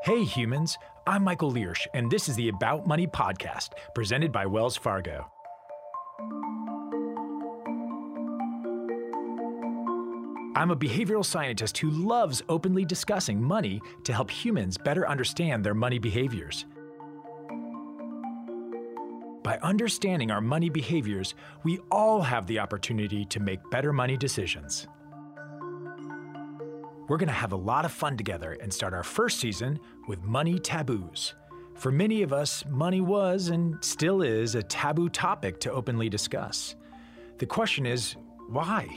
Hey humans, I'm Michael Learsh, and this is the About Money podcast, presented by Wells Fargo. I'm a behavioral scientist who loves openly discussing money to help humans better understand their money behaviors. By understanding our money behaviors, we all have the opportunity to make better money decisions. We're going to have a lot of fun together and start our first season with Money Taboos. For many of us, money was and still is a taboo topic to openly discuss. The question is, why?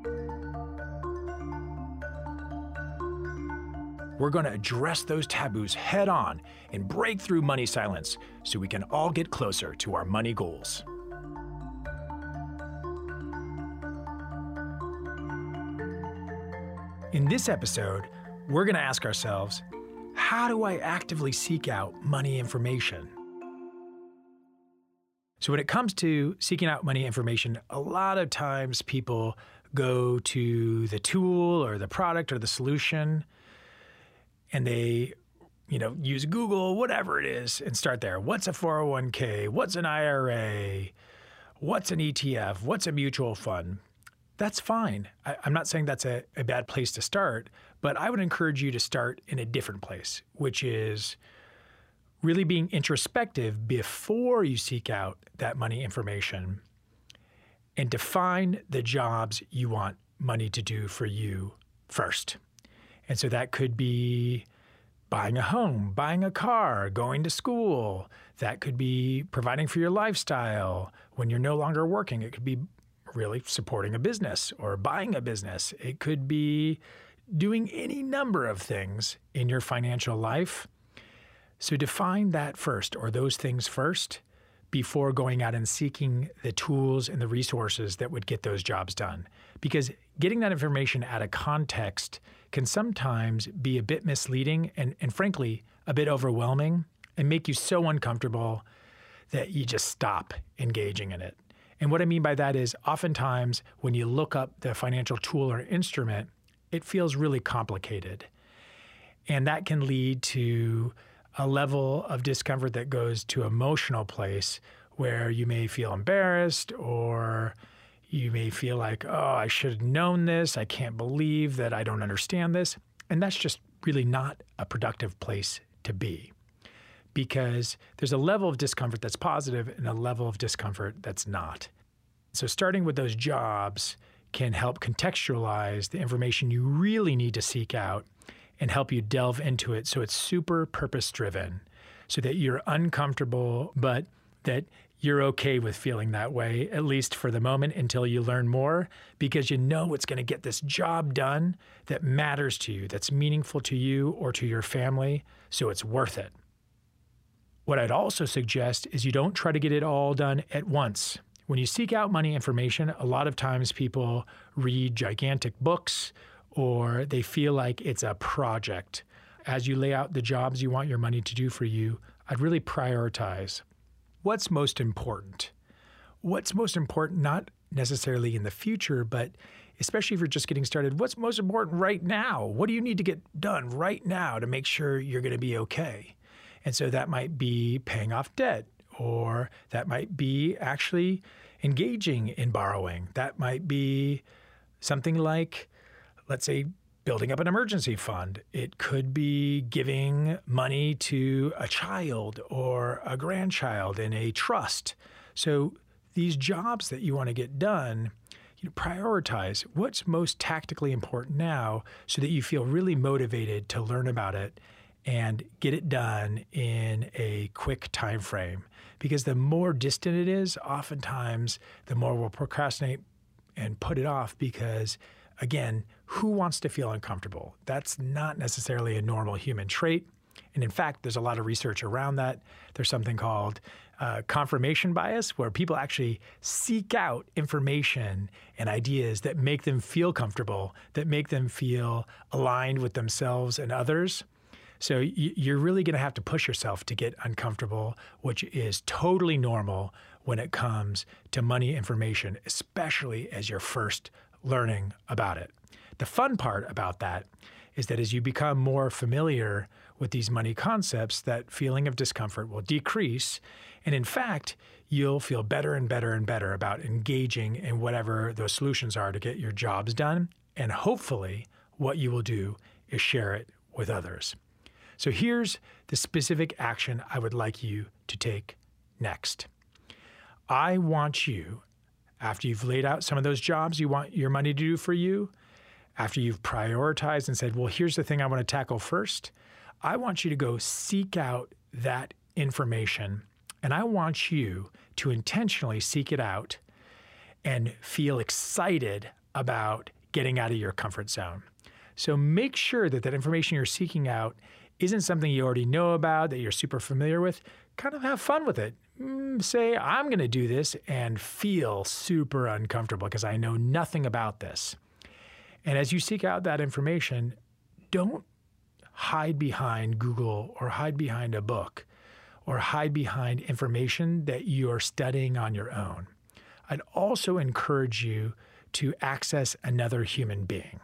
We're going to address those taboos head on and break through money silence so we can all get closer to our money goals. In this episode, we're going to ask ourselves, how do I actively seek out money information? So when it comes to seeking out money information, a lot of times people go to the tool or the product or the solution and they, use Google, whatever it is, and start there. What's a 401k? What's an IRA? What's an ETF? What's a mutual fund? That's fine. I'm not saying that's a bad place to start, but I would encourage you to start in a different place, which is really being introspective before you seek out that money information and define the jobs you want money to do for you first. And so that could be buying a home, buying a car, going to school. That could be providing for your lifestyle when you're no longer working. It could be really supporting a business or buying a business. It could be doing any number of things in your financial life. So define that first, or those things first, before going out and seeking the tools and the resources that would get those jobs done. Because getting that information out of context can sometimes be a bit misleading and frankly, a bit overwhelming and make you so uncomfortable that you just stop engaging in it. And what I mean by that is oftentimes when you look up the financial tool or instrument, it feels really complicated. And that can lead to a level of discomfort that goes to emotional place where you may feel embarrassed or you may feel like, oh, I should have known this. I can't believe that I don't understand this. And that's just really not a productive place to be, because there's a level of discomfort that's positive and a level of discomfort that's not. So starting with those jobs can help contextualize the information you really need to seek out and help you delve into it so it's super purpose-driven, so that you're uncomfortable, but that you're okay with feeling that way, at least for the moment until you learn more, because you know it's going to get this job done that matters to you, that's meaningful to you or to your family, so it's worth it. What I'd also suggest is you don't try to get it all done at once. When you seek out money information, a lot of times people read gigantic books or they feel like it's a project. As you lay out the jobs you want your money to do for you, I'd really prioritize what's most important. What's most important, not necessarily in the future, but especially if you're just getting started, what's most important right now? What do you need to get done right now to make sure you're going to be okay? And so that might be paying off debt, or that might be actually engaging in borrowing. That might be something like, let's say, building up an emergency fund. It could be giving money to a child or a grandchild in a trust. So these jobs that you want to get done, prioritize what's most tactically important now so that you feel really motivated to learn about it and get it done in a quick time frame. Because the more distant it is, oftentimes the more we'll procrastinate and put it off because, again, who wants to feel uncomfortable? That's not necessarily a normal human trait. And in fact, there's a lot of research around that. There's something called confirmation bias, where people actually seek out information and ideas that make them feel comfortable, that make them feel aligned with themselves and others. So you're really going to have to push yourself to get uncomfortable, which is totally normal when it comes to money information, especially as you're first learning about it. The fun part about that is that as you become more familiar with these money concepts, that feeling of discomfort will decrease. And in fact, you'll feel better and better and better about engaging in whatever those solutions are to get your jobs done. And hopefully, what you will do is share it with others. So here's the specific action I would like you to take next. I want you, after you've laid out some of those jobs you want your money to do for you, after you've prioritized and said, well, here's the thing I want to tackle first, I want you to go seek out that information. And I want you to intentionally seek it out and feel excited about getting out of your comfort zone. So make sure that that information you're seeking out isn't something you already know about, that you're super familiar with. Kind of have fun with it. Say, I'm going to do this and feel super uncomfortable because I know nothing about this. And as you seek out that information, don't hide behind Google or hide behind a book or hide behind information that you're studying on your own. I'd also encourage you to access another human being.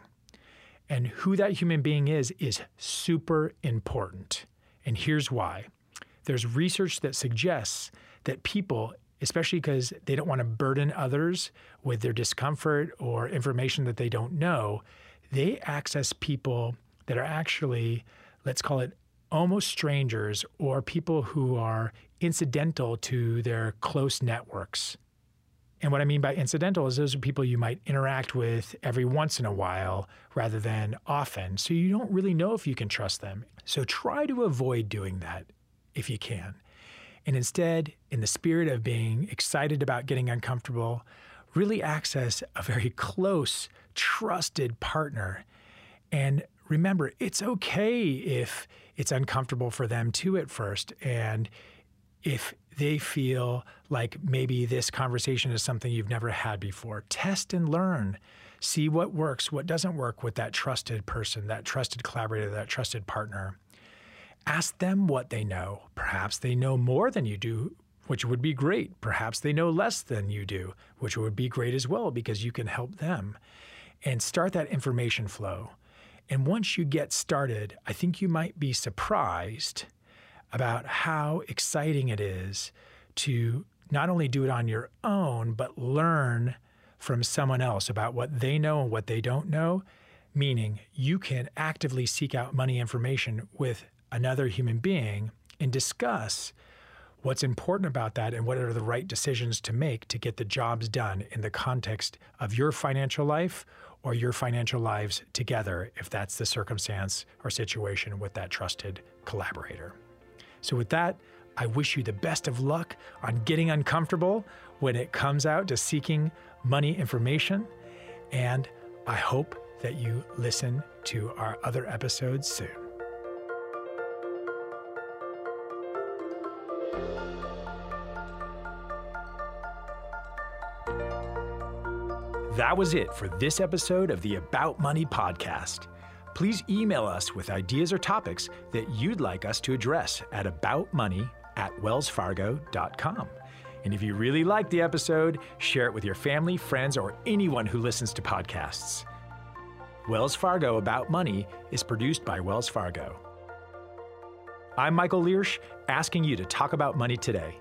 And who that human being is super important. And here's why. There's research that suggests that people, especially because they don't want to burden others with their discomfort or information that they don't know, they access people that are actually, let's call it, almost strangers or people who are incidental to their close networks. And what I mean by incidental is those are people you might interact with every once in a while rather than often. So you don't really know if you can trust them. So try to avoid doing that if you can. And instead, in the spirit of being excited about getting uncomfortable, really access a very close, trusted partner. And remember, it's okay if it's uncomfortable for them too at first. And if they feel like maybe this conversation is something you've never had before, test and learn. See what works, what doesn't work with that trusted person, that trusted collaborator, that trusted partner. Ask them what they know. Perhaps they know more than you do, which would be great. Perhaps they know less than you do, which would be great as well because you can help them. And start that information flow. And once you get started, I think you might be surprised about how exciting it is to not only do it on your own, but learn from someone else about what they know and what they don't know, meaning you can actively seek out money information with another human being and discuss what's important about that and what are the right decisions to make to get the jobs done in the context of your financial life or your financial lives together, if that's the circumstance or situation with that trusted collaborator. So with that, I wish you the best of luck on getting uncomfortable when it comes out to seeking money information. And I hope that you listen to our other episodes soon. That was it for this episode of the About Money podcast. Please email us with ideas or topics that you'd like us to address at aboutmoney@wellsfargo.com. And if you really liked the episode, share it with your family, friends, or anyone who listens to podcasts. Wells Fargo About Money is produced by Wells Fargo. I'm Michael Learsch, asking you to talk about money today.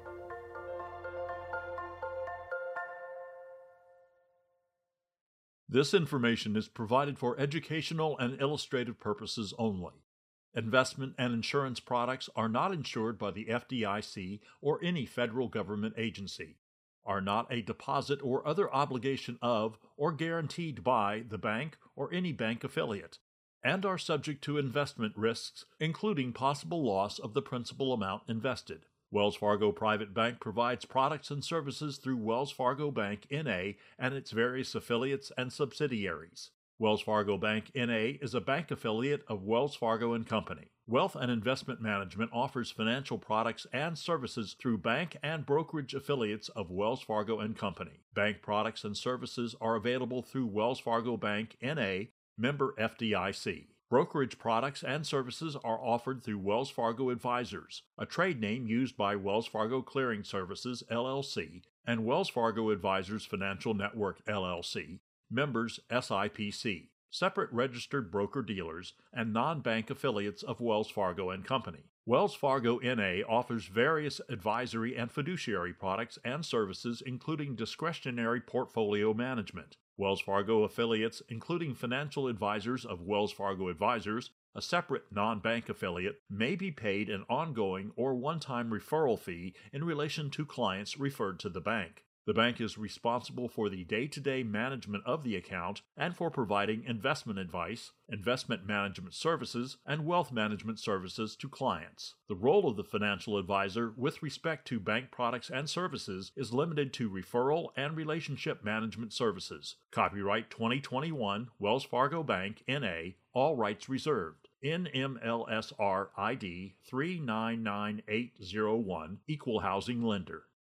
This information is provided for educational and illustrative purposes only. Investment and insurance products are not insured by the FDIC or any federal government agency, are not a deposit or other obligation of or guaranteed by the bank or any bank affiliate, and are subject to investment risks, including possible loss of the principal amount invested. Wells Fargo Private Bank provides products and services through Wells Fargo Bank, N.A. and its various affiliates and subsidiaries. Wells Fargo Bank, N.A. is a bank affiliate of Wells Fargo & Company. Wealth and Investment Management offers financial products and services through bank and brokerage affiliates of Wells Fargo & Company. Bank products and services are available through Wells Fargo Bank, N.A., member FDIC. Brokerage products and services are offered through Wells Fargo Advisors, a trade name used by Wells Fargo Clearing Services, LLC, and Wells Fargo Advisors Financial Network, LLC, members SIPC. separate registered broker-dealers, and non-bank affiliates of Wells Fargo & Company. Wells Fargo N.A. offers various advisory and fiduciary products and services, including discretionary portfolio management. Wells Fargo affiliates, including financial advisors of Wells Fargo Advisors, a separate non-bank affiliate, may be paid an ongoing or one-time referral fee in relation to clients referred to the bank. The bank is responsible for the day-to-day management of the account and for providing investment advice, investment management services, and wealth management services to clients. The role of the financial advisor with respect to bank products and services is limited to referral and relationship management services. Copyright 2021 Wells Fargo Bank, N.A., all rights reserved. NMLSR ID 399801, Equal Housing Lender.